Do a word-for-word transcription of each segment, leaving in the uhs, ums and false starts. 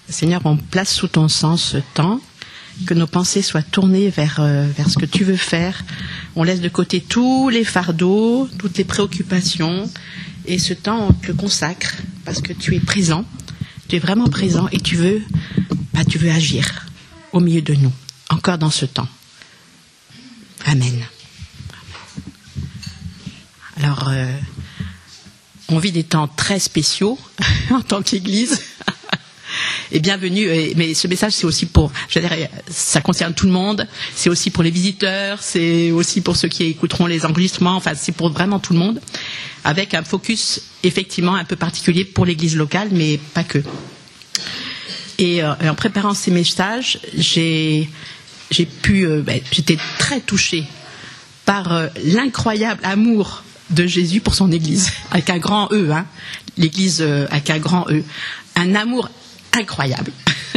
Seigneur, on place sous ton sang ce temps, que nos pensées soient tournées vers, euh, vers ce que tu veux faire. On laisse de côté tous les fardeaux, toutes les préoccupations, et ce temps, on te le consacre, parce que tu es présent, tu es vraiment présent, et tu veux, bah, tu veux agir au milieu de nous, encore dans ce temps. Amen. Alors, euh, on vit des temps très spéciaux en tant qu'Église. Et bienvenue, mais ce message c'est aussi pour, je veux dire, ça concerne tout le monde, c'est aussi pour les visiteurs, c'est aussi pour ceux qui écouteront les enregistrements, enfin c'est pour vraiment tout le monde, avec un focus effectivement un peu particulier pour l'église locale, mais pas que. Et euh, en préparant ces messages, j'ai, j'ai pu, euh, ben, j'étais très touchée par euh, l'incroyable amour de Jésus pour son église, avec un grand E, hein, l'église euh, avec un grand E, un amour incroyable.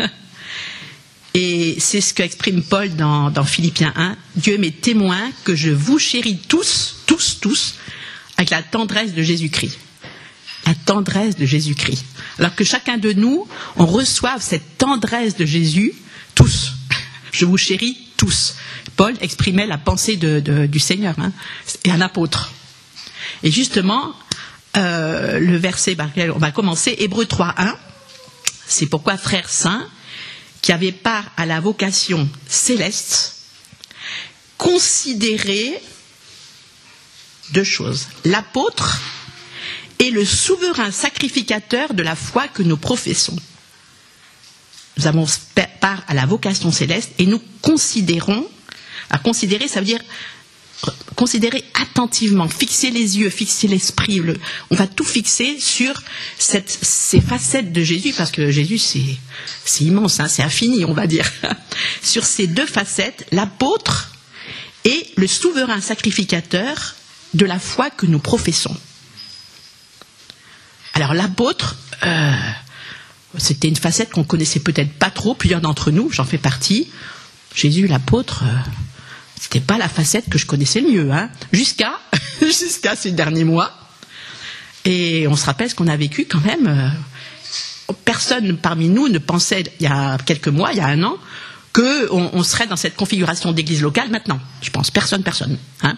Et c'est ce qu'exprime Paul dans, dans Philippiens un. Dieu m'est témoin que je vous chéris tous, tous, tous, avec la tendresse de Jésus-Christ. La tendresse de Jésus-Christ. Alors que chacun de nous, on reçoive cette tendresse de Jésus, tous. Je vous chéris tous. Paul exprimait la pensée de, de, du Seigneur, hein, et un apôtre. Et justement, euh, le verset par lequel on va commencer, Hébreux trois un. C'est pourquoi, frères saints, qui avaient part à la vocation céleste, considérez deux choses. L'apôtre et le souverain sacrificateur de la foi que nous professons. Nous avons part à la vocation céleste et nous considérons, à considérer, ça veut dire considérer attentivement, fixer les yeux, fixer l'esprit. Le, on va tout fixer sur cette, ces facettes de Jésus, parce que Jésus, c'est, c'est immense, hein, c'est infini, on va dire. Sur ces deux facettes, l'apôtre et le souverain sacrificateur de la foi que nous professons. Alors l'apôtre, euh, c'était une facette qu'on connaissait peut-être pas trop, plusieurs d'entre nous, j'en fais partie. Jésus, l'apôtre... Euh, C'était pas la facette que je connaissais le mieux, hein, jusqu'à, jusqu'à ces derniers mois. Et on se rappelle ce qu'on a vécu quand même. Euh, personne parmi nous ne pensait, il y a quelques mois, il y a un an, qu'on on serait dans cette configuration d'église locale maintenant. Je pense, personne, personne. Hein.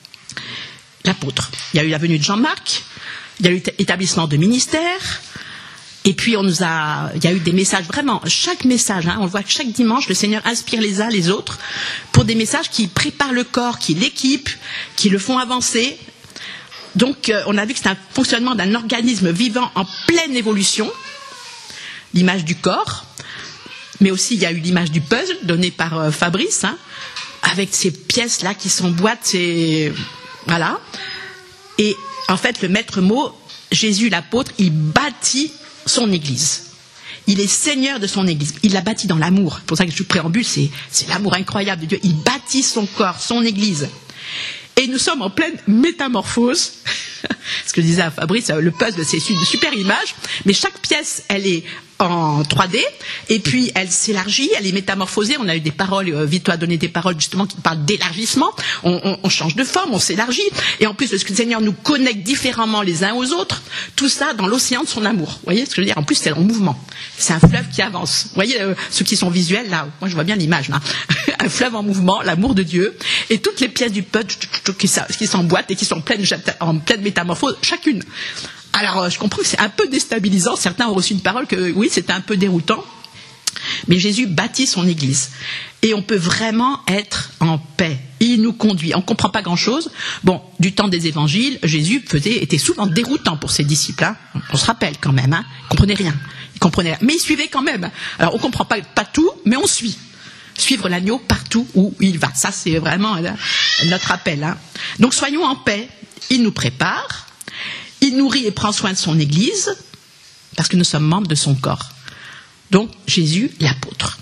L'apôtre. Il y a eu la venue de Jean-Marc, il y a eu l'établissement de ministères. Et puis on nous a, il y a eu des messages vraiment, chaque message, hein, on voit que chaque dimanche le Seigneur inspire les uns les autres pour des messages qui préparent le corps, qui l'équipent, qui le font avancer. Donc euh, on a vu que c'est un fonctionnement d'un organisme vivant en pleine évolution, l'image du corps, mais aussi il y a eu l'image du puzzle donné par euh, Fabrice, hein, avec ces pièces là qui s'emboîtent, c'est voilà. Et en fait le maître mot, Jésus l'apôtre, il bâtit son église. Il est seigneur de son église. Il l'a bâti dans l'amour. C'est pour ça que je préambule, c'est, c'est l'amour incroyable de Dieu. Il bâtit son corps, son église. Et nous sommes en pleine métamorphose. Ce que je disais à Fabrice, le puzzle, c'est une super image, mais chaque pièce, elle est en trois D, et puis elle s'élargit, elle est métamorphosée. On a eu des paroles, euh, Vito a donné des paroles justement qui parlent d'élargissement. On, on, on change de forme, on s'élargit, et en plus le Seigneur nous connecte différemment les uns aux autres. Tout ça dans l'océan de son amour. Vous voyez ce que je veux dire? En plus, c'est en mouvement. C'est un fleuve qui avance. Vous voyez euh, ceux qui sont visuels là. Moi, je vois bien l'image là. Un fleuve en mouvement, l'amour de Dieu, et toutes les pièces du puzzle qui, qui s'emboîtent et qui sont en pleine, en pleine métamorphose, chacune. Alors, je comprends que c'est un peu déstabilisant. Certains ont reçu une parole que, oui, c'était un peu déroutant. Mais Jésus bâtit son église. Et on peut vraiment être en paix. Il nous conduit. On ne comprend pas grand-chose. Bon, du temps des évangiles, Jésus faisait, était souvent déroutant pour ses disciples. Hein. On se rappelle quand même. Hein. Il ne comprenait rien. Il comprenait rien. Mais il suivait quand même. Alors, on ne comprend pas, pas tout, mais on suit. Suivre l'agneau partout où il va. Ça, c'est vraiment euh, notre appel. Hein. Donc, soyons en paix. Il nous prépare. Il nourrit et prend soin de son église, parce que nous sommes membres de son corps. Donc, Jésus, l'apôtre.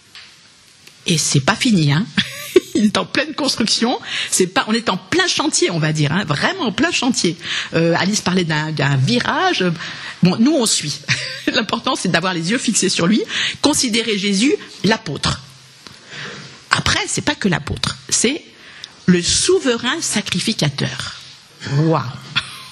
Et c'est pas fini, hein. Il est en pleine construction. C'est pas, on est en plein chantier, on va dire, hein, vraiment en plein chantier. Euh, Alice parlait d'un, d'un virage. Bon, nous, on suit. L'important, c'est d'avoir les yeux fixés sur lui. Considérer Jésus, l'apôtre. Après, c'est pas que l'apôtre. C'est le souverain sacrificateur. Waouh!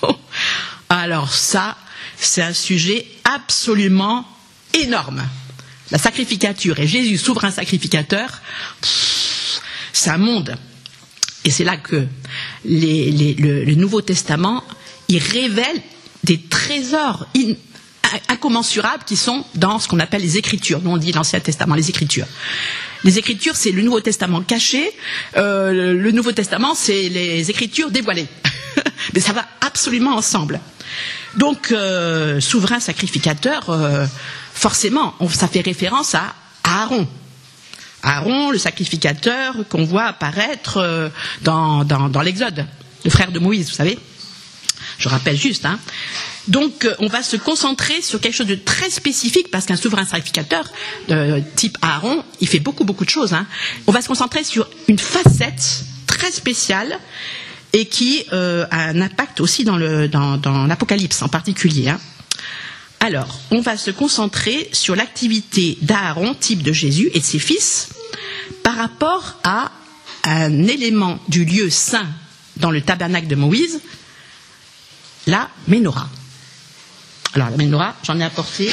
Alors ça, c'est un sujet absolument énorme. la sacrificature et Jésus, souverain sacrificateur, c'est un monde. Et c'est là que les, les, le, le Nouveau Testament, il révèle des trésors in, incommensurables qui sont dans ce qu'on appelle les Écritures. Nous on dit l'Ancien Testament, les Écritures. Les Écritures, c'est le Nouveau Testament caché. Euh, le Nouveau Testament, c'est les Écritures dévoilées. Mais ça va absolument ensemble. Donc, euh, souverain sacrificateur, euh, forcément, on, ça fait référence à Aaron. Aaron, le sacrificateur qu'on voit apparaître euh, dans, dans, dans l'Exode, le frère de Moïse, vous savez. Je rappelle juste. Hein. Donc, euh, on va se concentrer sur quelque chose de très spécifique, parce qu'un souverain sacrificateur de type Aaron, il fait beaucoup, beaucoup de choses. Hein. On va se concentrer sur une facette très spéciale et qui euh, a un impact aussi dans, le, dans, dans l'Apocalypse en particulier. Hein. Alors, on va se concentrer sur l'activité d'Aaron, type de Jésus, et de ses fils, par rapport à un élément du lieu saint dans le tabernacle de Moïse, la Ménorah. Alors, la Ménorah, j'en ai apporté.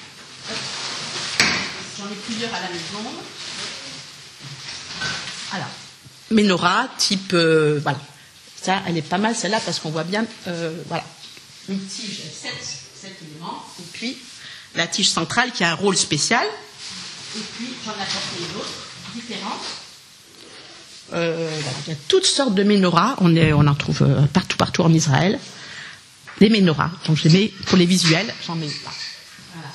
J'en ai plusieurs à la maison. Alors, Ménorah, type... Euh, voilà. Ça, elle est pas mal, celle-là, parce qu'on voit bien... Euh, voilà. Une tige, sept, sept éléments. Et puis, la tige centrale qui a un rôle spécial. Et puis, j'en ai apporté une autre, différente. Euh, voilà. Il y a toutes sortes de Ménorahs. On, est, on en trouve euh, partout, partout en Israël. Les Ménorahs. Donc, je les mets pour les visuels. J'en mets là. Voilà.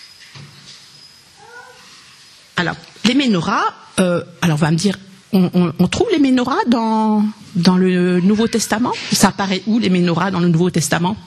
Alors, les Ménorahs, euh, alors on va me dire, on, on, on trouve les Ménorahs dans, dans le Nouveau Testament? Ça apparaît où, les Ménorahs, dans le Nouveau Testament?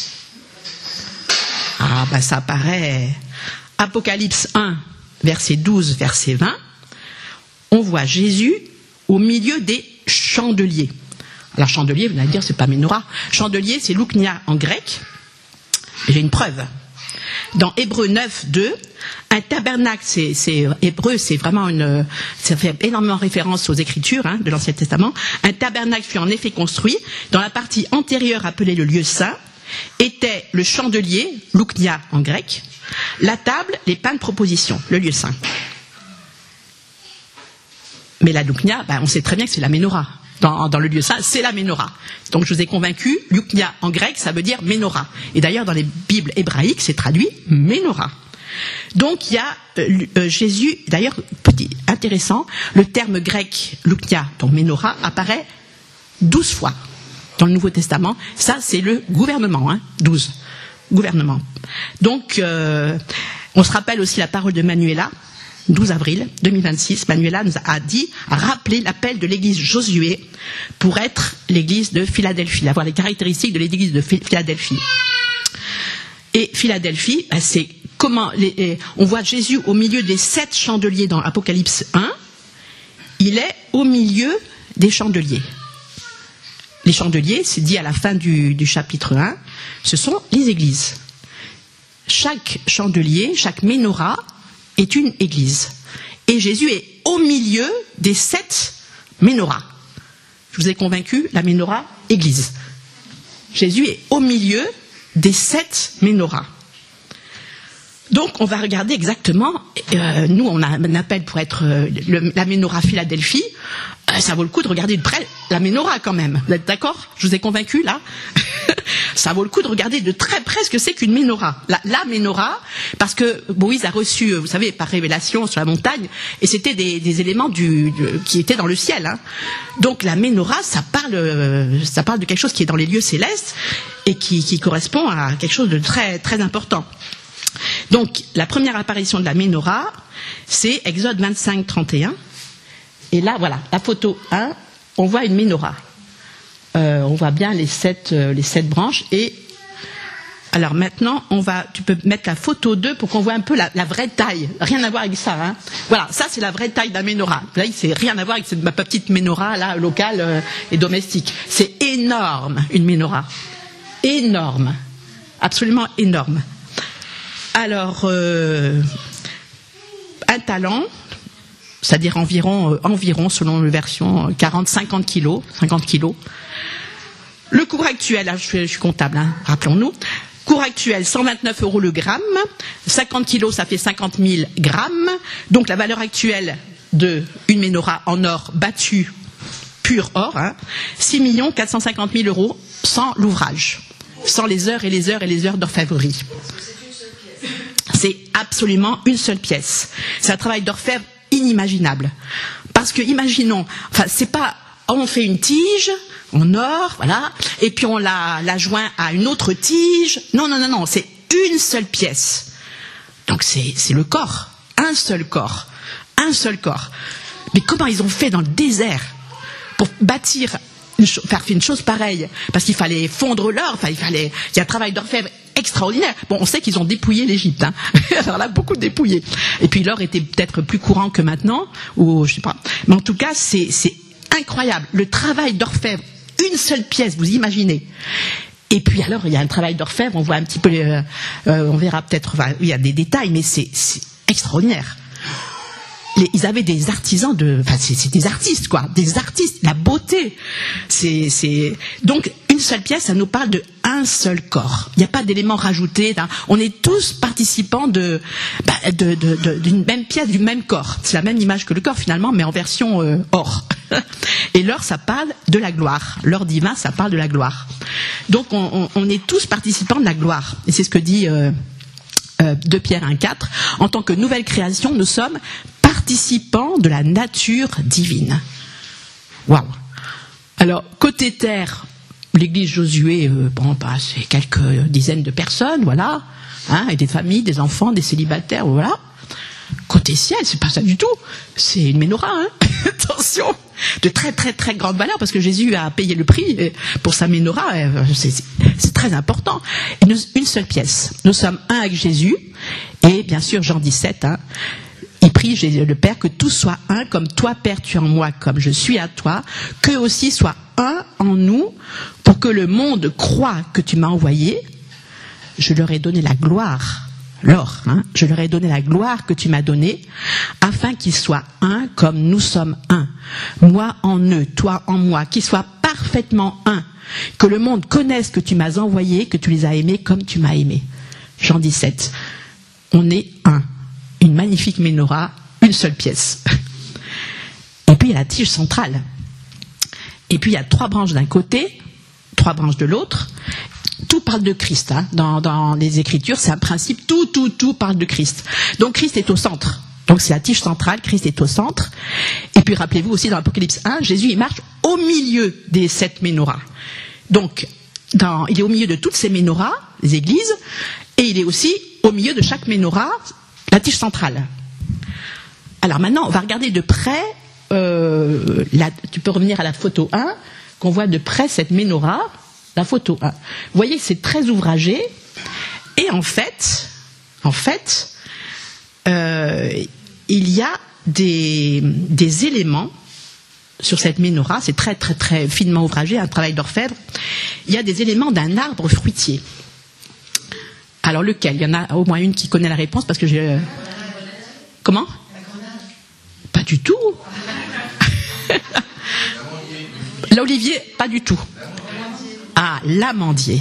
Ah, ben ça apparaît Apocalypse un, verset douze, verset vingt. On voit Jésus au milieu des chandeliers. Alors, chandelier, vous allez dire, c'est pas Ménorah. Chandelier, c'est louknia en grec. J'ai une preuve. Dans Hébreux neuf, deux, un tabernacle, c'est, c'est hébreu, c'est vraiment une, ça fait énormément référence aux Écritures hein, de l'Ancien Testament. Un tabernacle fut en effet construit. Dans la partie antérieure, appelée le lieu saint, était le chandelier, louknia en grec, la table, les pains de proposition, le lieu saint. Mais la louknia, ben, on sait très bien que c'est la Ménorah. Dans, dans le lieu saint, c'est la Ménorah. Donc je vous ai convaincu, louknia en grec, ça veut dire Ménorah. Et d'ailleurs, dans les Bibles hébraïques, c'est traduit Ménorah. Donc il y a euh, euh, Jésus, d'ailleurs, petit, intéressant, le terme grec louknia, donc Ménorah, apparaît douze fois dans le Nouveau Testament. Ça, c'est le gouvernement, hein, douze. Gouvernement. Donc, euh, on se rappelle aussi la parole de Manuela, douze avril deux mille vingt-six, Manuela nous a dit, a rappelé l'appel de l'église Josué pour être l'église de Philadelphie, avoir les caractéristiques de l'église de Philadelphie. Et Philadelphie, c'est comment, les, on voit Jésus au milieu des sept chandeliers dans Apocalypse un, il est au milieu des chandeliers. Les chandeliers, c'est dit à la fin du, du chapitre un, ce sont les églises. Chaque chandelier, chaque Ménorah, est une église. Et Jésus est au milieu des sept Ménorahs. Je vous ai convaincu, la Ménorah, église. Jésus est au milieu des sept Ménorahs. Donc, on va regarder exactement, euh, nous, on a un appel pour être euh, le, la Ménorah Philadelphie. Euh, ça vaut le coup de regarder de près la Ménorah quand même. Vous êtes d'accord? Je vous ai convaincu, là? Ça vaut le coup de regarder de très près ce que c'est qu'une Ménorah. La, la Ménorah, parce que Moïse a reçu, vous savez, par révélation sur la montagne, et c'était des, des éléments du, du, qui étaient dans le ciel. Hein. Donc la Ménorah, ça parle, ça parle de quelque chose qui est dans les lieux célestes et qui, qui correspond à quelque chose de très, très important. Donc la première apparition de la Ménorah, c'est Exode vingt-cinq, trente et un. Et là, voilà, la photo un, on voit une Ménorah. Euh, on voit bien les sept, euh, les sept branches. Et alors maintenant, on va, tu peux mettre la photo deux pour qu'on voit un peu la, la vraie taille. Rien à voir avec ça. Hein. Voilà, ça c'est la vraie taille d'un Ménorah. Là, c'est rien à voir avec cette, ma petite Ménorah là, locale euh, et domestique. C'est énorme, une Ménorah. Énorme. Absolument énorme. Alors, euh, un talent, c'est-à-dire environ, euh, environ, selon la version, quarante à cinquante kilos. cinquante kilos. Le cours actuel, là, je, suis, je suis comptable, hein, rappelons-nous, Cours actuel, cent vingt-neuf euros le gramme. cinquante kilos, ça fait cinquante mille grammes. Donc la valeur actuelle d'une menorah en or battue, pur or, hein, six millions quatre cent cinquante mille euros sans l'ouvrage, sans les heures et les heures et les heures d'orfèvrerie. C'est absolument une seule pièce. C'est un travail d'orfèvre inimaginable. Parce que, imaginons, enfin, c'est pas, on fait une tige en or, voilà, et puis on la, la joint à une autre tige. Non, non, non, non, c'est une seule pièce. Donc c'est, c'est le corps, un seul corps, un seul corps. Mais comment ils ont fait dans le désert pour bâtir, une cho- faire une chose pareille? Parce qu'il fallait fondre l'or, enfin, il fallait, il y a un travail d'orfèvre extraordinaire. Bon, on sait qu'ils ont dépouillé l'Égypte, hein. Alors là, beaucoup dépouillé. Et puis l'or était peut-être plus courant que maintenant, ou je sais pas. Mais en tout cas, c'est, c'est incroyable. Le travail d'orfèvre, une seule pièce, vous imaginez. Et puis alors, il y a un travail d'orfèvre, on voit un petit peu, euh, euh, on verra peut-être, enfin, il y a des détails, mais c'est, c'est extraordinaire. Les, ils avaient des artisans de, enfin, c'est, c'est des artistes, quoi, des artistes, la beauté. C'est, c'est, donc, une seule pièce, ça nous parle de un seul corps. Il n'y a pas d'éléments rajoutés. On est tous participants de, bah, de, de, de, d'une même pièce, du même corps. C'est la même image que le corps, finalement, mais en version euh, or. Et l'or, ça parle de la gloire. L'or divin, ça parle de la gloire. Donc, on, on, on est tous participants de la gloire. Et c'est ce que dit euh, euh, deux Pierre un quatre. En tant que nouvelle création, nous sommes participants de la nature divine. Waouh! Alors, côté terre, l'église Josué, euh, bon, bah, c'est quelques dizaines de personnes, voilà, hein, et des familles, des enfants, des célibataires, voilà. Côté ciel, c'est pas ça du tout. C'est une menorah, hein. Attention, de très très très grande valeur, parce que Jésus a payé le prix pour sa menorah. C'est, c'est, c'est très important. Et nous, une seule pièce. Nous sommes un avec Jésus, et bien sûr Jean dix-sept, hein. Il prie le Père que tout soit un, comme toi, Père, tu es en moi, comme je suis à toi, qu'eux aussi soient un en nous, pour que le monde croie que tu m'as envoyé. Je leur ai donné la gloire, l'or, hein, je leur ai donné la gloire que tu m'as donnée, afin qu'ils soient un comme nous sommes un. Moi en eux, toi en moi, qu'ils soient parfaitement un. Que le monde connaisse que tu m'as envoyé, que tu les as aimés comme tu m'as aimé. Jean dix-sept. On est un. Une magnifique menorah, une seule pièce. Et puis il y a la tige centrale. Et puis il y a trois branches d'un côté, trois branches de l'autre. Tout parle de Christ, hein. Dans, dans les Écritures, c'est un principe, tout, tout, tout parle de Christ. Donc Christ est au centre. Donc c'est la tige centrale, Christ est au centre. Et puis rappelez-vous aussi dans l'Apocalypse un, Jésus il marche au milieu des sept menorahs. Donc dans, il est au milieu de toutes ces menorahs, les églises, et il est aussi au milieu de chaque menorah, la tige centrale. Alors maintenant, on va regarder de près, euh, la, tu peux revenir à la photo un, qu'on voit de près cette menorah, la photo un. Vous voyez, c'est très ouvragé, et en fait, en fait, euh, il y a des, des éléments sur cette menorah, c'est très très très finement ouvragé, un travail d'orfèvre, il y a des éléments d'un arbre fruitier. Alors lequel? Il y en a au moins une qui connaît la réponse parce que j'ai... Comment? Pas du tout. L'olivier, pas du tout. Ah, l'amandier.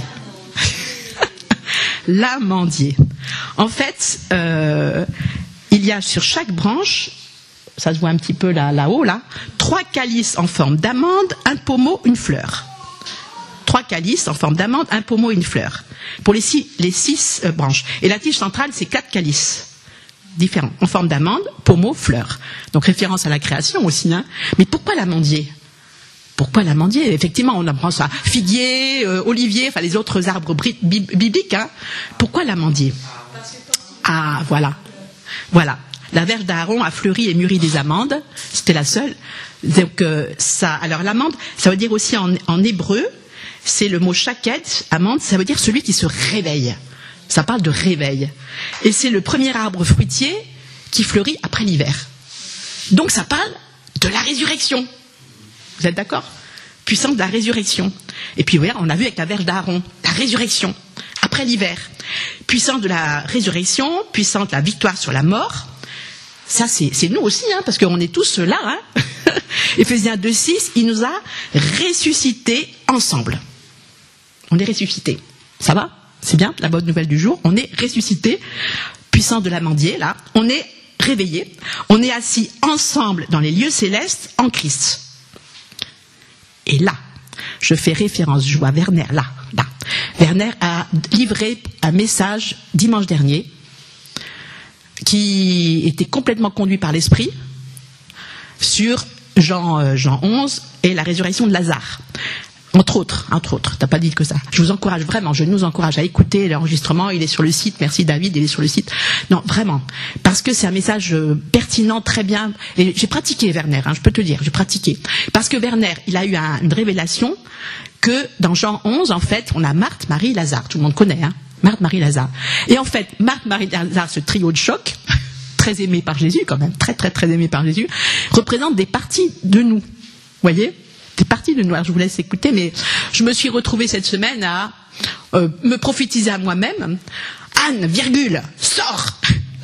L'amandier. En fait, euh, il y a sur chaque branche, ça se voit un petit peu là, là-haut, là, trois calices en forme d'amande, un pommeau, une fleur. Trois calices en forme d'amande, un pommeau et une fleur. Pour les six, les six euh, branches. Et la tige centrale, c'est quatre calices différents, en forme d'amande, pommeau, fleur. Donc référence à la création aussi. Hein. Mais pourquoi l'amandier? Pourquoi l'amandier? Effectivement, on apprend ça. Figuier, euh, olivier, enfin les autres arbres bibliques. Hein. Pourquoi l'amandier? Ah, voilà. Voilà. La verge d'Aaron a fleuri et mûri des amandes. C'était la seule. Donc, euh, ça, alors l'amande, ça veut dire aussi en, en hébreu, c'est le mot shaket, amande, ça veut dire celui qui se réveille. Ça parle de réveil. Et c'est le premier arbre fruitier qui fleurit après l'hiver. Donc ça parle de la résurrection. Vous êtes d'accord? Puissance de la résurrection. Et puis voilà, on a vu avec la verge d'Aaron, la résurrection, après l'hiver. Puissance de la résurrection, puissance de la victoire sur la mort. Ça, c'est, c'est nous aussi, hein, parce qu'on est tous là. Hein. Éphésiens deux six, il nous a ressuscités ensemble. On est ressuscités. Ça va? c'est bien, la bonne nouvelle du jour, on est ressuscité, puissance de l'amandier, là, on est réveillé, on est assis ensemble dans les lieux célestes en Christ. Et là, je fais référence, je vois Werner, là, là. Werner a livré un message dimanche dernier qui était complètement conduit par l'Esprit sur Jean, euh, Jean onze et la résurrection de Lazare. Entre autres, entre autres, t'as pas dit que ça. Je vous encourage vraiment, je nous encourage à écouter l'enregistrement, il est sur le site, merci David, il est sur le site. Non, vraiment, parce que c'est un message pertinent, très bien, et j'ai pratiqué Werner, hein, je peux te dire, j'ai pratiqué. Parce que Werner, il a eu un, une révélation que dans Jean onze, en fait, on a Marthe, Marie, Lazare, tout le monde connaît, hein, Marthe, Marie, Lazare. Et en fait, Marthe, Marie, Lazare, ce trio de choc, très aimé par Jésus quand même, très très très aimé par Jésus, représente des parties de nous, voyez ? Des parties de nous. Alors, je vous laisse écouter, mais je me suis retrouvée cette semaine à euh, me prophétiser à moi-même. Anne, virgule, sors.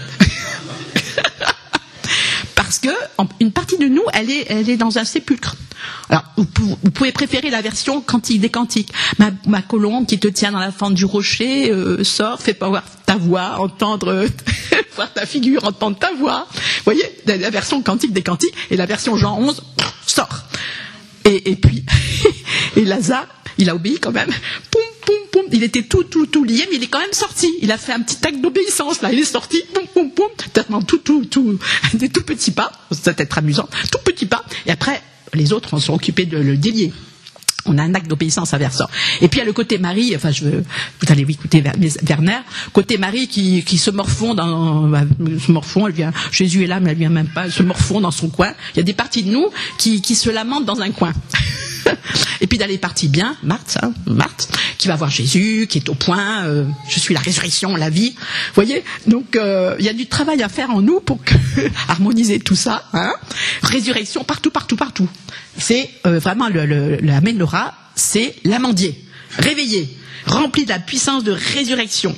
Parce que en, une partie de nous, elle est, elle est dans un sépulcre. Alors, vous, vous pouvez préférer la version cantique des cantiques. Ma, ma colombe qui te tient dans la fente du rocher, euh, sort, fais pas voir ta voix, entendre, voir ta figure, entendre ta voix. Vous voyez, la, la version cantique des cantiques et la version Jean onze, sort. Et, et puis, et Lazare, il a obéi quand même. Poum, poum, poum. Il était tout, tout, tout lié, mais il est quand même sorti. Il a fait un petit acte d'obéissance, là. Il est sorti, poum, poum, poum. Tellement tout, tout, tout, des tout petits pas. Ça va être amusant. Tout petits pas. Et après, les autres, on s'est occupés de le délier. On a un acte d'obéissance à ça. Et puis il y a le côté Marie, enfin je veux, vous allez écouter Werner, côté Marie qui, qui se morfond dans, bah, se morfond, elle vient, Jésus est là mais elle vient même pas, elle se morfond dans son coin. Il y a des parties de nous qui, qui se lamentent dans un coin. Et puis dans les parties bien, Marthe, hein, Marthe, qui va voir Jésus, qui est au point, euh, je suis la résurrection, la vie. Vous voyez, donc euh, il y a du travail à faire en nous pour que, harmoniser tout ça. Hein. Résurrection partout, partout, partout. C'est euh, vraiment le, le, la menorah, c'est l'amandier, réveillé, rempli de la puissance de résurrection.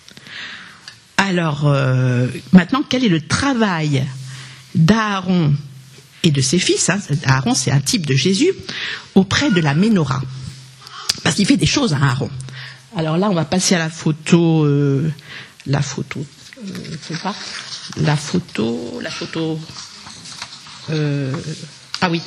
Alors euh, maintenant, quel est le travail d'Aaron et de ses fils, hein, Aaron c'est un type de Jésus, auprès de la menorah. Parce qu'il fait des choses à Aaron. Alors là, on va passer à la photo, euh, la photo, euh, je sais pas, la photo, la photo, euh, ah oui.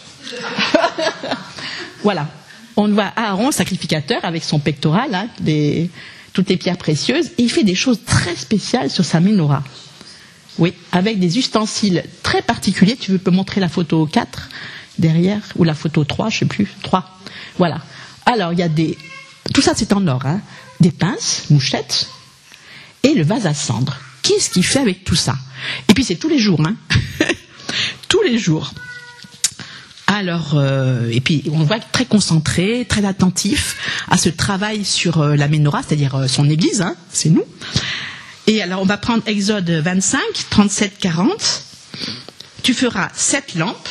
Voilà. On voit Aaron, sacrificateur, avec son pectoral, hein, des, toutes les pierres précieuses, et il fait des choses très spéciales sur sa menorah. Oui, avec des ustensiles très particuliers. Tu peux montrer la photo quatre derrière, ou la photo trois, je ne sais plus, trois. Voilà. Alors, il y a des... Tout ça, c'est en or, hein. Des pinces, mouchettes, et le vase à cendre. Qu'est-ce qu'il fait avec tout ça? Et puis, c'est tous les jours, hein. Tous les jours. Alors, euh, et puis, on voit très concentré, très attentif à ce travail sur euh, la menorah, c'est-à-dire euh, son église, hein, c'est nous. Et alors, on va prendre Exode vingt-cinq, trente-sept, quarante. Tu feras sept lampes.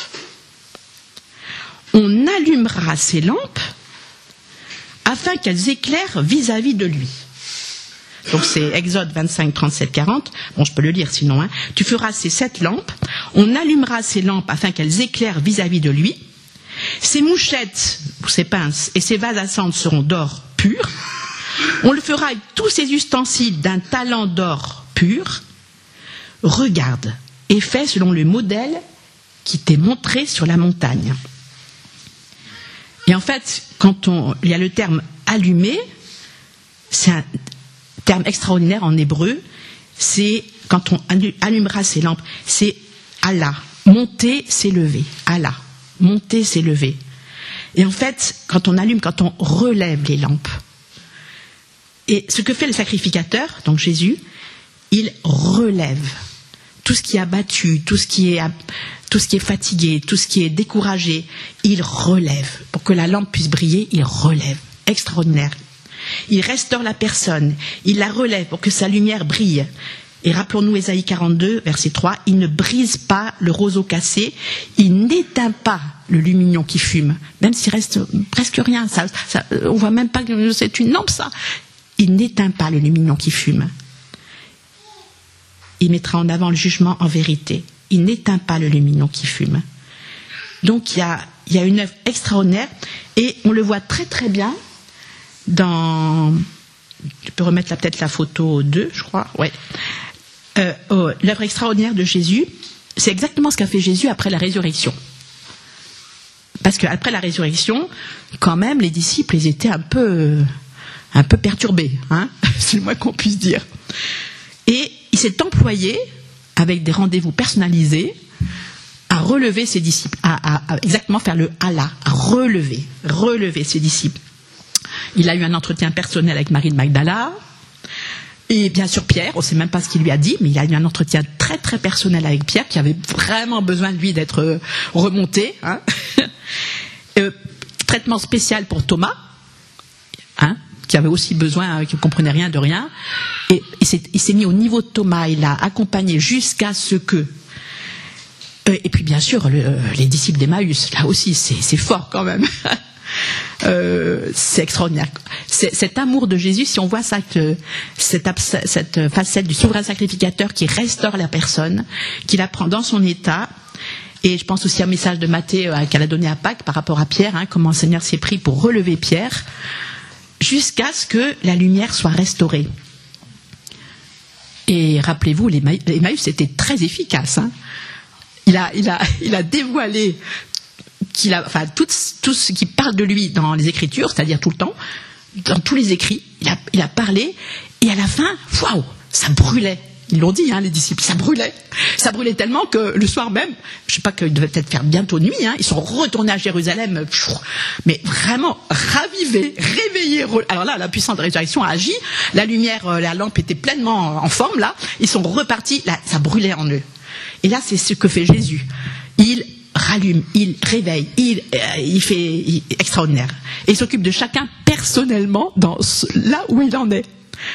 On allumera ces lampes afin qu'elles éclairent vis-à-vis de lui. Donc, c'est Exode vingt-cinq, trente-sept, quarante. Bon, je peux le lire sinon. Hein. Tu feras ces sept lampes. On allumera ces lampes afin qu'elles éclairent vis-à-vis de lui. Ces mouchettes, ou ces pinces, et ces vases à cendre seront d'or pur. On le fera avec tous ces ustensiles d'un talent d'or pur. Regarde et fais selon le modèle qui t'est montré sur la montagne. Et en fait, quand on, il y a le terme allumé, c'est un terme extraordinaire en hébreu, c'est quand on allumera ces lampes, c'est Allah, monter, s'élever, Allah, monter, s'élever. Et en fait, quand on allume, quand on relève les lampes, et ce que fait le sacrificateur, donc Jésus, il relève tout ce qui est abattu, tout ce qui est, tout ce qui est fatigué, tout ce qui est découragé, il relève. Pour que la lampe puisse briller, il relève. Extraordinaire. Il restaure la personne, il la relève pour que sa lumière brille. Et rappelons-nous Ésaïe quarante-deux, verset trois, il ne brise pas le roseau cassé, il n'éteint pas le lumignon qui fume, même s'il reste presque rien, ça, ça, on voit même pas que c'est une lampe ça. Il n'éteint pas le lumignon qui fume. Il mettra en avant le jugement en vérité. Il n'éteint pas le lumignon qui fume. Donc il y a, il y a une œuvre extraordinaire et on le voit très très bien dans, tu peux remettre là, peut-être la photo deux, je crois. Ouais. Euh, oh, l'œuvre extraordinaire de Jésus, c'est exactement ce qu'a fait Jésus après la résurrection. Parce qu'après la résurrection, quand même, les disciples, ils étaient un peu, un peu perturbés, hein, c'est le moins qu'on puisse dire. Et il s'est employé, avec des rendez-vous personnalisés, à relever ses disciples, à, à, à exactement faire le Allah, à relever, relever ses disciples. Il a eu un entretien personnel avec Marie de Magdala, et bien sûr Pierre, on ne sait même pas ce qu'il lui a dit, mais il a eu un entretien très très personnel avec Pierre, qui avait vraiment besoin de lui d'être remonté. Hein. euh, traitement spécial pour Thomas, hein, qui avait aussi besoin, qui ne comprenait rien de rien, et il s'est, il s'est mis au niveau de Thomas, il l'a accompagné jusqu'à ce que... Euh, et puis bien sûr, le, les disciples d'Emmaüs, là aussi, c'est, c'est fort quand même. Euh, c'est extraordinaire. C'est, cet amour de Jésus, si on voit ça, que, cette, cette facette du souverain sacrificateur qui restaure la personne, qui la prend dans son état, et je pense aussi à un message de Matthieu euh, qu'elle a donné à Pâques par rapport à Pierre, hein, comment le Seigneur s'est pris pour relever Pierre, jusqu'à ce que la lumière soit restaurée. Et rappelez-vous, l'Emmaüs c'était très efficace. Hein. Il a, il a, il a dévoilé qu'il a, enfin, tout, tout ce qui parle de lui dans les Écritures, c'est-à-dire tout le temps, dans tous les écrits, il a, il a parlé, et à la fin, waouh, ça brûlait. Ils l'ont dit, hein, les disciples, ça brûlait. Ça brûlait tellement que le soir même, je ne sais pas qu'il devait peut-être faire bientôt nuit, hein, ils sont retournés à Jérusalem, mais vraiment ravivés, réveillés. Alors là, la puissance de résurrection a agi, la lumière, la lampe était pleinement en forme, là, ils sont repartis, là, ça brûlait en eux. Et là, c'est ce que fait Jésus. Il rallume, il réveille, il, euh, il fait il, extraordinaire. Et il s'occupe de chacun personnellement dans ce, là où il en est.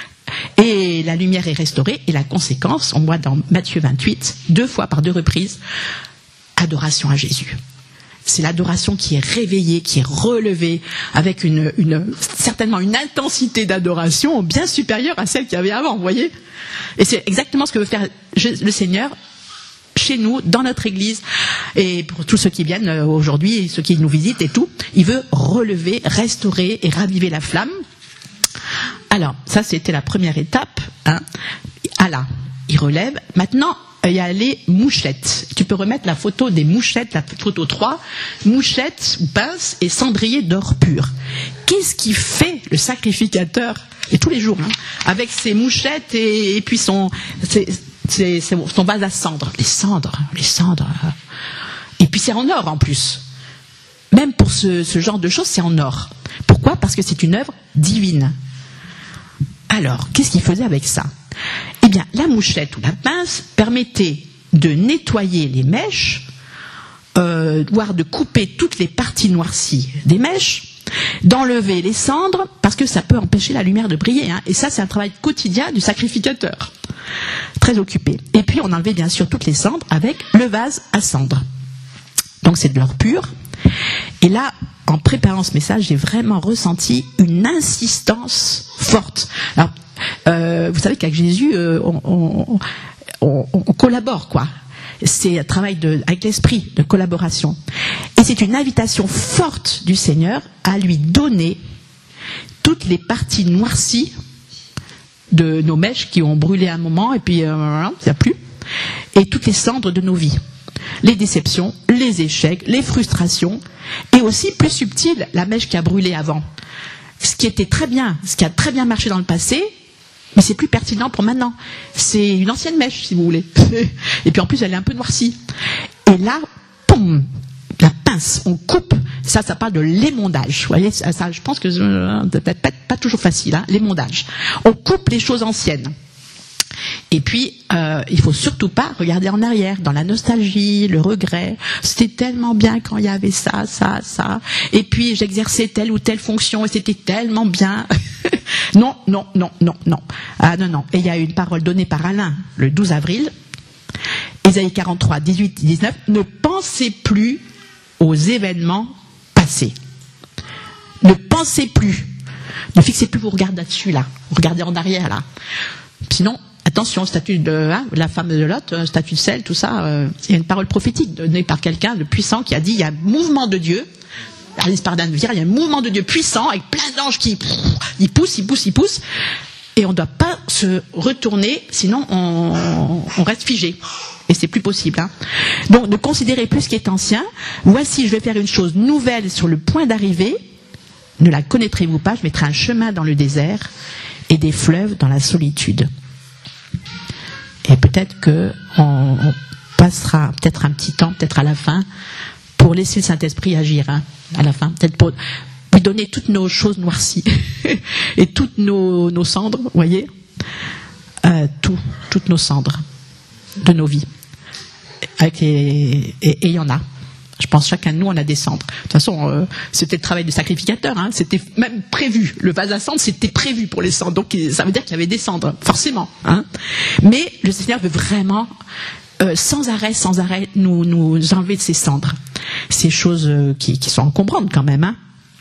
Et la lumière est restaurée, et la conséquence, on voit dans Matthieu vingt-huit, deux fois par deux reprises, adoration à Jésus. C'est l'adoration qui est réveillée, qui est relevée, avec une, une, certainement une intensité d'adoration bien supérieure à celle qu'il y avait avant, vous voyez ? Et c'est exactement ce que veut faire le Seigneur chez nous, dans notre église, et pour tous ceux qui viennent aujourd'hui, ceux qui nous visitent et tout, il veut relever, restaurer et raviver la flamme. Alors, ça c'était la première étape, hein. Allah, il relève. Maintenant, il y a les mouchettes. Tu peux remettre la photo des mouchettes, la photo trois, mouchettes ou pinces et cendrier d'or pur. Qu'est-ce qui fait le sacrificateur, et tous les jours, hein, avec ses mouchettes et, et puis son... Ses, C'est, c'est son vase à cendres, les cendres, les cendres. Et puis c'est en or en plus. Même pour ce, ce genre de choses, c'est en or. Pourquoi ? Parce que c'est une œuvre divine. Alors, qu'est-ce qu'il faisait avec ça ? Eh bien, la mouchette ou la pince permettait de nettoyer les mèches, euh, voire de couper toutes les parties noircies des mèches, d'enlever les cendres, parce que ça peut empêcher la lumière de briller. Hein. Et ça, c'est un travail quotidien du sacrificateur. Très occupé. Et puis on enlevait bien sûr toutes les cendres avec le vase à cendres. Donc c'est de l'or pur. Et là, en préparant ce message, j'ai vraiment ressenti une insistance forte. Alors, euh, vous savez qu'avec Jésus, euh, on, on, on, on collabore, quoi. C'est un travail de, avec l'esprit de collaboration. Et c'est une invitation forte du Seigneur à lui donner toutes les parties noircies de nos mèches qui ont brûlé un moment et puis euh, il n'y a plus, et toutes les cendres de nos vies, les déceptions, les échecs, les frustrations, et aussi plus subtil, la mèche qui a brûlé avant, ce qui était très bien, ce qui a très bien marché dans le passé, mais c'est plus pertinent pour maintenant. C'est une ancienne mèche, si vous voulez, et puis en plus elle est un peu noircie, et là, poum, la pince, on coupe. Ça, ça parle de l'émondage. Vous voyez, ça, ça je pense que euh, peut-être pas, pas toujours facile, hein, l'émondage. On coupe les choses anciennes. Et puis, euh, il faut surtout pas regarder en arrière, dans la nostalgie, le regret. C'était tellement bien quand il y avait ça, ça, ça. Et puis, j'exerçais telle ou telle fonction et c'était tellement bien. non, non, non, non, non. Ah non, non. Et il y a une parole donnée par Alain le douze avril. Ésaïe quarante-trois, dix-huit, dix-neuf. Ne pensez plus aux événements passés. Ne pensez plus. Ne fixez plus vos regards là-dessus, là. Regardez en arrière, là. Sinon, attention, statut de hein, la femme de Lot, statut de sel, tout ça, euh, il y a une parole prophétique donnée par quelqu'un de puissant qui a dit il y a un mouvement de Dieu, la liste pardonne, il y a un mouvement de Dieu puissant avec plein d'anges qui pff, ils poussent, ils poussent, ils poussent. Et on ne doit pas se retourner, sinon on, on reste figé. Et c'est plus possible. Hein. Donc, ne considérez plus ce qui est ancien. Voici, je vais faire une chose nouvelle sur le point d'arriver. Ne la connaîtrez-vous pas? Je mettrai un chemin dans le désert et des fleuves dans la solitude. Et peut-être que on, on passera peut-être un petit temps, peut-être à la fin, pour laisser le Saint-Esprit agir. Hein, à la fin, peut-être pour lui donner toutes nos choses noircies et toutes nos, nos cendres, vous voyez, euh, tout, toutes nos cendres de nos vies. Avec les, et il y en a. Je pense chacun de nous, on a des cendres. De toute façon, euh, c'était le travail du sacrificateur. Hein, c'était même prévu. Le vase à cendres, c'était prévu pour les cendres. Donc, ça veut dire qu'il y avait des cendres, forcément. Hein. Mais le Seigneur veut vraiment, euh, sans arrêt, sans arrêt, nous, nous enlever de ces cendres. Ces choses euh, qui, qui sont encombrantes quand même. Hein.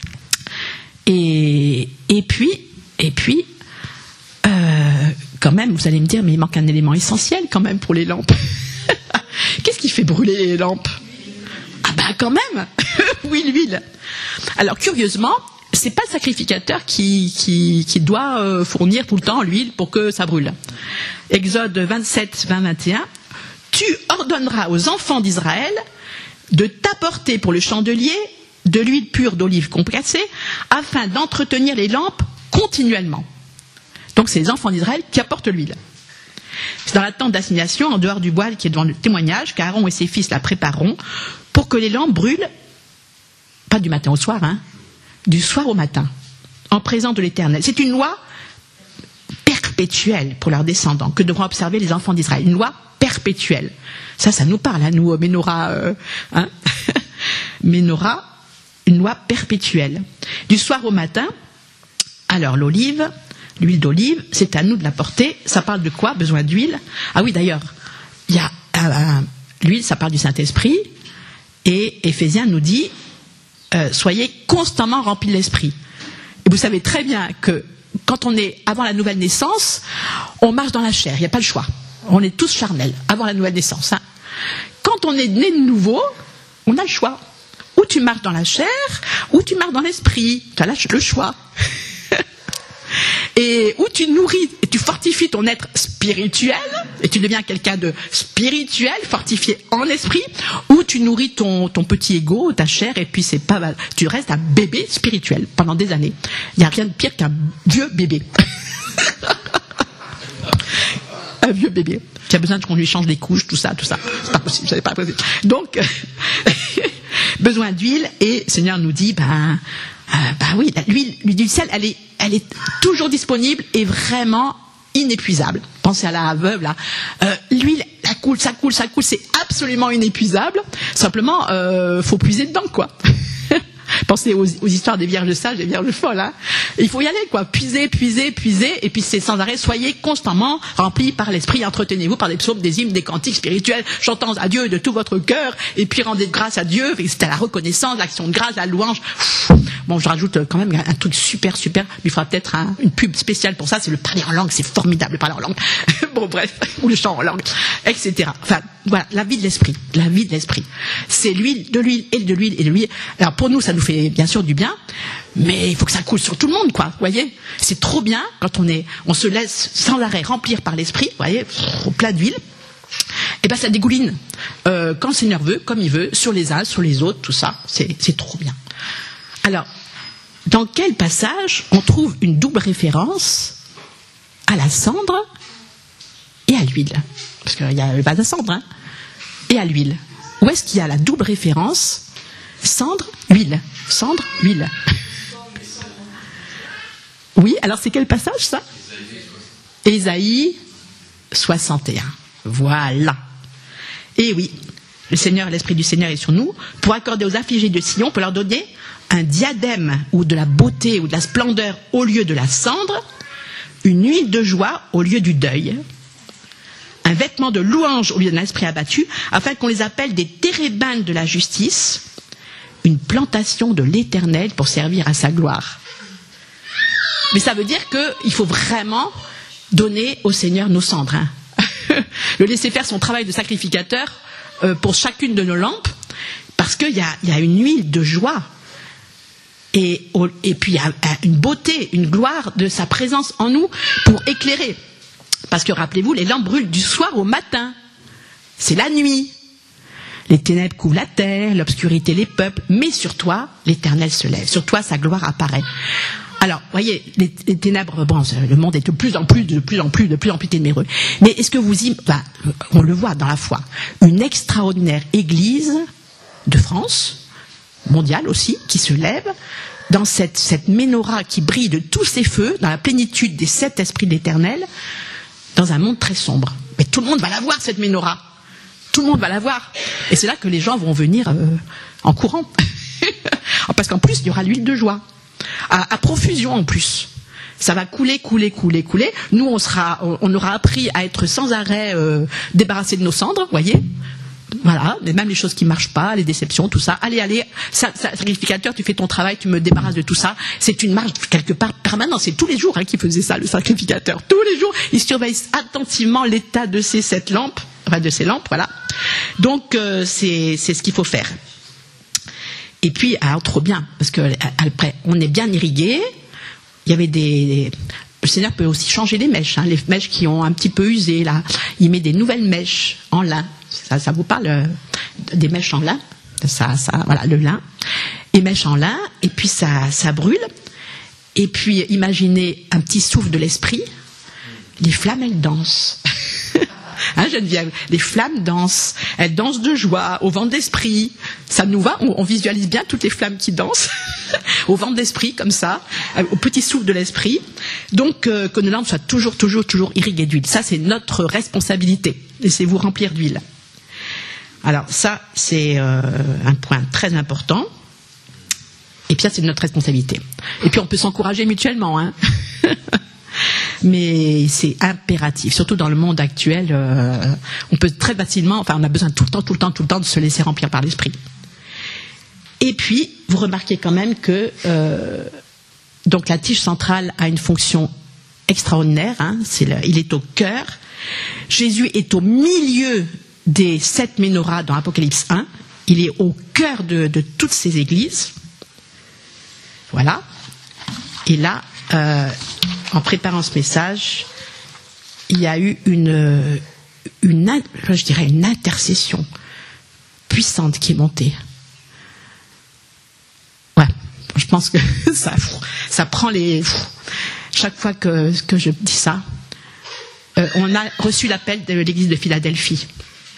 Et, et puis, et puis, euh, quand même, vous allez me dire, mais il manque un élément essentiel quand même pour les lampes. Qu'est-ce qui fait brûler les lampes? Ah ben quand même. Oui, l'huile. Alors curieusement, c'est pas le sacrificateur qui, qui, qui doit euh, fournir tout le temps l'huile pour que ça brûle. Exode vingt-sept, vingt, vingt et un. Tu ordonneras aux enfants d'Israël de t'apporter pour le chandelier de l'huile pure d'olive compressée afin d'entretenir les lampes continuellement. Donc c'est les enfants d'Israël qui apportent l'huile. C'est dans la tente d'assignation, en dehors du voile qui est devant le témoignage, qu'Aaron et ses fils la prépareront pour que les lampes brûlent, pas du matin au soir, hein, du soir au matin, en présence de l'Éternel. C'est une loi perpétuelle pour leurs descendants que devront observer les enfants d'Israël. Une loi perpétuelle. Ça, ça nous parle, hein, nous, Ménorah, euh, hein Ménorah, une loi perpétuelle. Du soir au matin, alors l'olive, l'huile d'olive, c'est à nous de la porter. Ça parle de quoi? Besoin d'huile. Ah oui, d'ailleurs, il y a euh, l'huile, ça parle du Saint-Esprit. Et Éphésiens nous dit, euh, soyez constamment remplis de l'Esprit. Et vous savez très bien que quand on est avant la nouvelle naissance, on marche dans la chair, il n'y a pas le choix. On est tous charnels avant la nouvelle naissance. Hein. Quand on est né de nouveau, on a le choix. Ou tu marches dans la chair, ou tu marches dans l'Esprit. Tu as le choix. Et où tu nourris et tu fortifies ton être spirituel, et tu deviens quelqu'un de spirituel, fortifié en esprit, ou tu nourris ton, ton petit ego, ta chair, et puis c'est pas mal. Tu restes un bébé spirituel pendant des années. Il n'y a rien de pire qu'un vieux bébé. Un vieux bébé qui a besoin qu'on lui change les couches, tout ça, tout ça. C'est pas possible, c'est pas possible. Donc, besoin d'huile, et le Seigneur nous dit, ben, euh, ben oui, l'huile, l'huile du ciel, elle est elle est toujours disponible et vraiment inépuisable. Pensez à la veuve, là. Euh, l'huile, ça coule, ça coule, ça coule, c'est absolument inépuisable. Simplement, euh, faut puiser dedans, quoi. Pensez aux, aux histoires des vierges sages, des vierges folles. Hein. Il faut y aller, quoi. Puiser, puiser, puiser, et puis c'est sans arrêt. Soyez constamment remplis par l'esprit. Entretenez-vous par des psaumes, des hymnes, des cantiques spirituels, chantant à Dieu de tout votre cœur, et puis rendez grâce à Dieu. C'est à la reconnaissance, l'action de grâce, la louange. Bon, je rajoute quand même un truc super, super. Il faudra peut-être un, une pub spéciale pour ça. C'est le parler en langue. C'est formidable, le parler en langue. Bon, bref, ou le chant en langue, et cetera. Enfin, voilà, la vie de l'esprit, la vie de l'esprit. C'est l'huile, de l'huile et de l'huile et de l'huile. Alors pour nous, ça nous fait bien sûr du bien, mais il faut que ça coule sur tout le monde, quoi. Vous voyez, c'est trop bien quand on est, on se laisse sans arrêt remplir par l'esprit. Vous voyez, au plein d'huile. Et ben ça dégouline euh, quand le Seigneur veut, comme il veut, sur les uns, sur les autres, tout ça. C'est, c'est trop bien. Alors, dans quel passage on trouve une double référence à la cendre et à l'huile? Parce qu'il y a le vase à cendre, hein, et à l'huile. Où est-ce qu'il y a la double référence cendre, huile? Cendre, huile. Oui, alors c'est quel passage, ça? Ésaïe soixante et un. Voilà. Et oui, le Seigneur, l'Esprit du Seigneur est sur nous pour accorder aux affligés de Sion, pour leur donner un diadème ou de la beauté ou de la splendeur au lieu de la cendre, une huile de joie au lieu du deuil, un vêtement de louange au lieu d'un esprit abattu, afin qu'on les appelle des térébintes de la justice, une plantation de l'Éternel pour servir à sa gloire. Mais ça veut dire qu'il faut vraiment donner au Seigneur nos cendres. Hein. Le laisser faire son travail de sacrificateur euh, pour chacune de nos lampes, parce qu'il y a, y a une huile de joie Et, et puis il y a une beauté, une gloire de sa présence en nous pour éclairer. Parce que rappelez-vous, les lampes brûlent du soir au matin. C'est la nuit. Les ténèbres couvrent la terre, l'obscurité les peuples, mais sur toi, l'Éternel se lève. Sur toi, sa gloire apparaît. Alors, voyez, les, les ténèbres, bon, le monde est de plus en plus, de plus en plus, de plus en plus ténébreux. Mais est-ce que vous y, enfin, on le voit dans la foi, une extraordinaire Église de France, mondiale aussi, qui se lève dans cette, cette menorah qui brille de tous ses feux, dans la plénitude des sept esprits de l'Éternel, dans un monde très sombre. Mais tout le monde va la voir, cette menorah. Tout le monde va la voir. Et c'est là que les gens vont venir euh, en courant. Parce qu'en plus, il y aura l'huile de joie. À, à profusion en plus. Ça va couler, couler, couler, couler. Nous, on, sera, on, on aura appris à être sans arrêt euh, débarrassés de nos cendres, vous voyez. Voilà, même les choses qui ne marchent pas, les déceptions, tout ça. Allez, allez, ça, ça, sacrificateur, tu fais ton travail, tu me débarrasses de tout ça. C'est une marche quelque part permanente. C'est tous les jours hein, qu'il faisait ça, le sacrificateur. Tous les jours, il surveille attentivement l'état de ces sept lampes, enfin de ces lampes, voilà. Donc, euh, c'est, c'est ce qu'il faut faire. Et puis, alors, trop bien, parce que après, on est bien irrigué. Il y avait des... Le Seigneur peut aussi changer les mèches, hein, les mèches qui ont un petit peu usé, là. Il met des nouvelles mèches en lin. Ça, ça vous parle euh, des mèches en lin, ça, ça, voilà, le lin. Et mèches en lin, et puis ça, ça brûle. Et puis, imaginez un petit souffle de l'esprit. Les flammes, elles dansent. Hein, Geneviève, les flammes dansent. Elles dansent de joie, au vent d'esprit. Ça nous va, on, on visualise bien toutes les flammes qui dansent. Au vent d'esprit, comme ça, au petit souffle de l'esprit. Donc, euh, que nos lampes soient toujours, toujours, toujours irriguées d'huile. Ça, c'est notre responsabilité. Laissez-vous remplir d'huile. Alors, ça, c'est euh, un point très important. Et puis, ça, c'est notre responsabilité. Et puis, on peut s'encourager mutuellement, hein. Mais c'est impératif, surtout dans le monde actuel. Euh, on peut très facilement, enfin, on a besoin tout le temps, tout le temps, tout le temps de se laisser remplir par l'esprit. Et puis, vous remarquez quand même que euh, donc la tige centrale a une fonction extraordinaire. Hein, c'est le, il est au cœur. Jésus est au milieu des sept menorahs dans Apocalypse un. Il est au cœur de, de toutes ces églises. Voilà. Et là, euh, en préparant ce message, il y a eu une, une, je dirais une intercession puissante qui est montée. Ouais, je pense que ça, ça prend les... Chaque fois que, que je dis ça, euh, on a reçu l'appel de l'église de Philadelphie.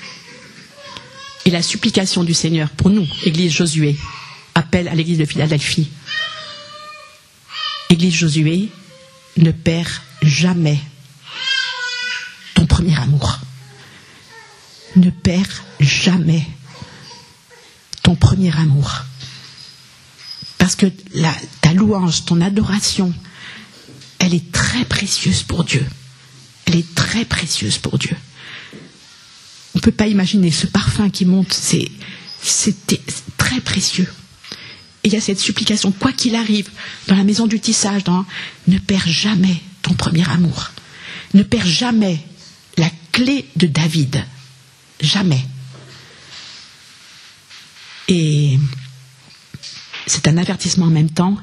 Et la supplication du Seigneur pour nous, l'église Josué, appelle à l'église de Philadelphie. Église Josué, ne perds jamais ton premier amour. Ne perds jamais ton premier amour. Parce que la, ta louange, ton adoration, elle est très précieuse pour Dieu. Elle est très précieuse pour Dieu. On ne peut pas imaginer ce parfum qui monte, c'est, c'est, c'est très précieux. Et il y a cette supplication, quoi qu'il arrive, dans la maison du tissage, dans, ne perds jamais ton premier amour. Ne perds jamais la clé de David. Jamais. Et c'est un avertissement en même temps,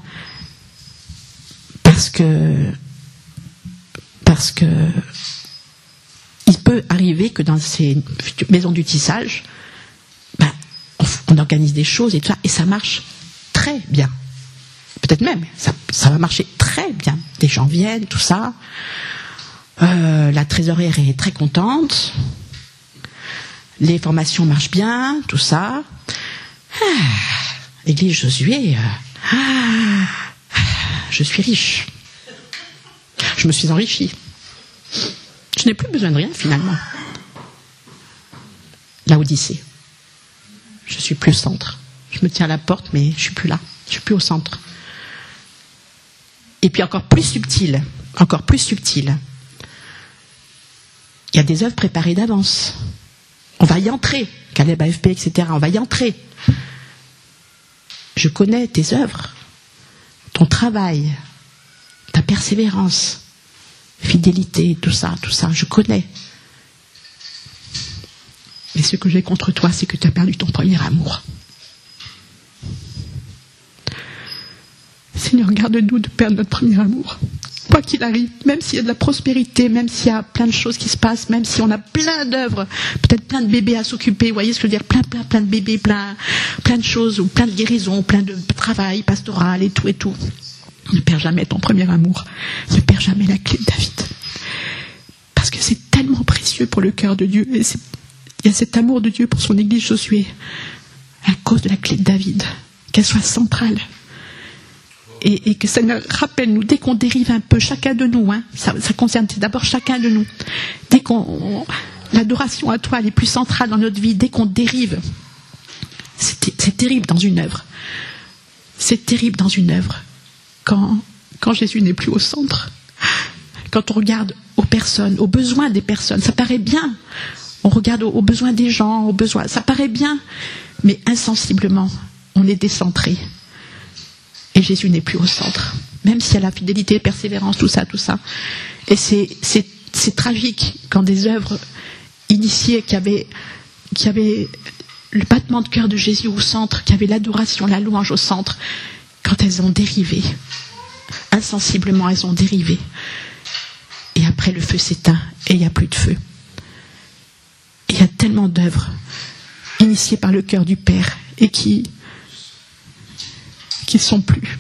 parce que, parce que, il peut arriver que dans ces maisons du tissage, ben, on, on organise des choses et tout ça, et ça marche très bien. Peut-être même, ça, ça va marcher très bien. Les gens viennent, tout ça. Euh, la trésorière est très contente. Les formations marchent bien, tout ça. Ah, l'église Josué, euh, ah, je suis riche. Je me suis enrichie. Je n'ai plus besoin de rien, finalement. La Odyssée. Je suis plus au centre. Je me tiens à la porte, mais je ne suis plus là. Je ne suis plus au centre. Et puis encore plus subtil, encore plus subtil, il y a des œuvres préparées d'avance. On va y entrer, Caleb A F P, et cetera. On va y entrer. Je connais tes œuvres, ton travail, ta persévérance, fidélité, tout ça, tout ça, je connais. Mais ce que j'ai contre toi, c'est que tu as perdu ton premier amour. Seigneur, garde-nous de perdre notre premier amour. Quoi qu'il arrive, même s'il y a de la prospérité, même s'il y a plein de choses qui se passent, même si on a plein d'œuvres, peut-être plein de bébés à s'occuper, vous voyez ce que je veux dire, plein, plein, plein de bébés, plein, plein de choses, ou plein de guérisons, plein de travail pastoral et tout et tout. Ne perds jamais ton premier amour. Ne perds jamais la clé de David. Parce que c'est tellement précieux pour le cœur de Dieu. Et c'est, il y a cet amour de Dieu pour son Église Josué, à cause de la clé de David, qu'elle soit centrale. Et, et que ça nous rappelle, nous, dès qu'on dérive un peu, chacun de nous, hein, ça, ça concerne d'abord chacun de nous, dès qu'on, on, l'adoration à toi, elle est plus centrale dans notre vie, dès qu'on dérive, c'est, c'est terrible dans une œuvre. C'est terrible dans une œuvre, quand, quand Jésus n'est plus au centre, quand on regarde aux personnes, aux besoins des personnes, ça paraît bien, on regarde aux, aux besoins des gens, aux besoins, ça paraît bien, mais insensiblement, on est décentré. Et Jésus n'est plus au centre, même s'il y a la fidélité, persévérance, tout ça, tout ça. Et c'est, c'est, c'est tragique quand des œuvres initiées qui avaient, qui avaient le battement de cœur de Jésus au centre, qui avaient l'adoration, la louange au centre, quand elles ont dérivé, insensiblement elles ont dérivé. Et après le feu s'éteint et il n'y a plus de feu. Il y a tellement d'œuvres initiées par le cœur du Père et qui qui ne sont plus.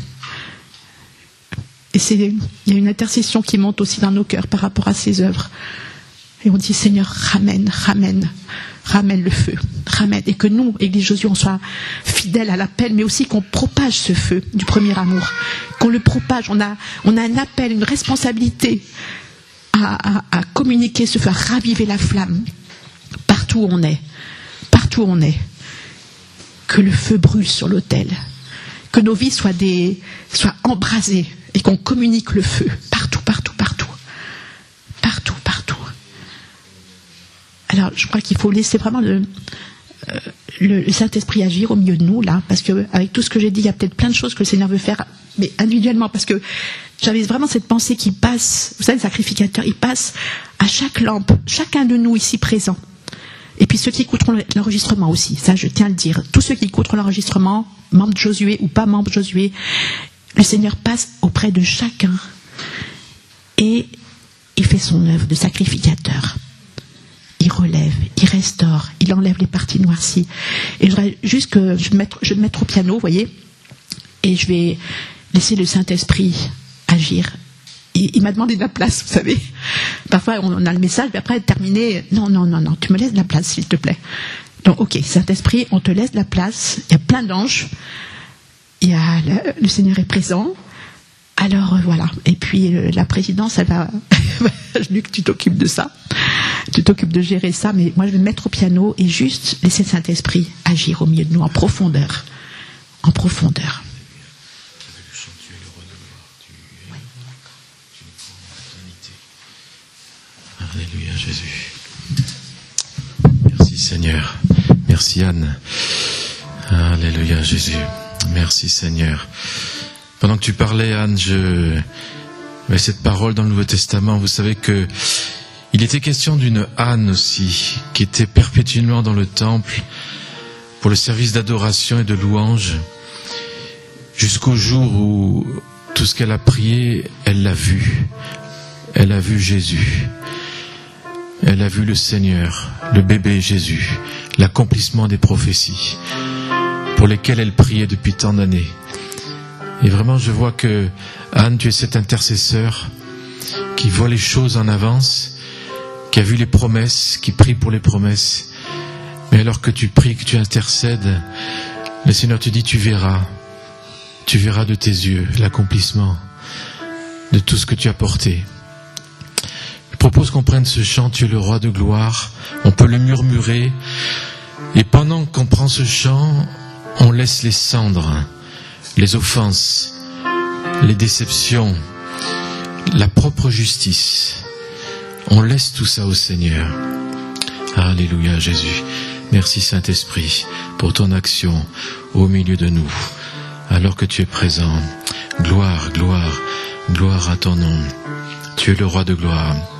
Et c'est, il y a une intercession qui monte aussi dans nos cœurs par rapport à ces œuvres. Et on dit, Seigneur, ramène, ramène, ramène le feu, ramène. Et que nous, Église Josué, on soit fidèles à l'appel, mais aussi qu'on propage ce feu du premier amour. Qu'on le propage. On a, on a un appel, une responsabilité à, à, à communiquer ce feu, à raviver la flamme. Partout où on est. Partout où on est. Que le feu brûle sur l'autel. Que nos vies soient, des, soient embrasées et qu'on communique le feu partout, partout, partout. Partout, partout. Alors, je crois qu'il faut laisser vraiment le, euh, le, le Saint-Esprit agir au milieu de nous, là, parce qu'avec tout ce que j'ai dit, il y a peut-être plein de choses que le Seigneur veut faire, mais individuellement, parce que j'avais vraiment cette pensée qui passe, vous savez, le sacrificateur, il passe à chaque lampe, chacun de nous ici présents. Et puis ceux qui écouteront l'enregistrement aussi, ça je tiens à le dire. Tous ceux qui écouteront l'enregistrement, membres de Josué ou pas membres de Josué, le Seigneur passe auprès de chacun et il fait son œuvre de sacrificateur. Il relève, il restaure, il enlève les parties noircies. Et je voudrais juste que je vais me mettre, je vais me mettre au piano, vous voyez, et je vais laisser le Saint-Esprit agir. Il, il m'a demandé de la place, vous savez. Parfois, on a le message, mais après, terminé, non, non, non, non, tu me laisses de la place, s'il te plaît. Donc, ok, Saint-Esprit, on te laisse de la place. Il y a plein d'anges. Il y a le, le Seigneur est présent. Alors, euh, voilà. Et puis, euh, la présidence, elle va... Luc, tu t'occupes de ça. Tu t'occupes de gérer ça, mais moi, je vais me mettre au piano et juste laisser le Saint-Esprit agir au milieu de nous, en profondeur. En profondeur. Alléluia Jésus. Merci Seigneur. Merci Anne. Alléluia Jésus. Merci Seigneur. Pendant que tu parlais Anne, je mais cette parole dans le Nouveau Testament, vous savez que il était question d'une Anne aussi, qui était perpétuellement dans le temple pour le service d'adoration et de louange, jusqu'au jour où tout ce qu'elle a prié, elle l'a vu. Elle a vu Jésus. Elle a vu le Seigneur, le bébé Jésus, l'accomplissement des prophéties pour lesquelles elle priait depuis tant d'années. Et vraiment, je vois que, Anne, tu es cet intercesseur qui voit les choses en avance, qui a vu les promesses, qui prie pour les promesses. Mais alors que tu pries, que tu intercèdes, le Seigneur te dit, tu verras, tu verras de tes yeux l'accomplissement de tout ce que tu as porté. Je propose qu'on prenne ce chant, tu es le roi de gloire. On peut le murmurer. Et pendant qu'on prend ce chant, on laisse les cendres, les offenses, les déceptions, la propre justice. On laisse tout ça au Seigneur. Alléluia Jésus. Merci Saint-Esprit pour ton action au milieu de nous. Alors que tu es présent. Gloire, gloire, gloire à ton nom. Tu es le roi de gloire.